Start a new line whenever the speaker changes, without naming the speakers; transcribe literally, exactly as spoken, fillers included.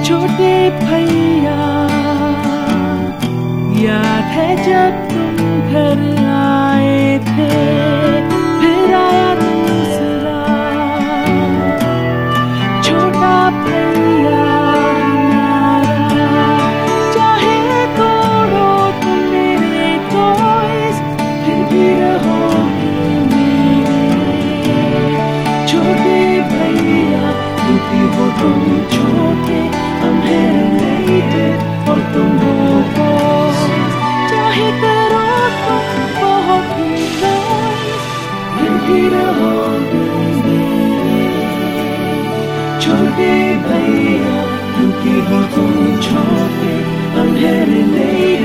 छोटे भैया, याद है जब तुम घर आए थे, फिर आया दूसरा छोटा भैया हमारा। चाहे तोड़ो तुम मेरे टॉयज, फिर भी रहोगे मेरे छोटे भैया। क्योंकि हो तुम छोटे, हम हैं related, और तुम हो boys। चाहे करो तुम बहुत ही noise, फिर भी रहोगे मेरे छोटे भैया। क्योंकि हो तुम छोटे, हम हैं related।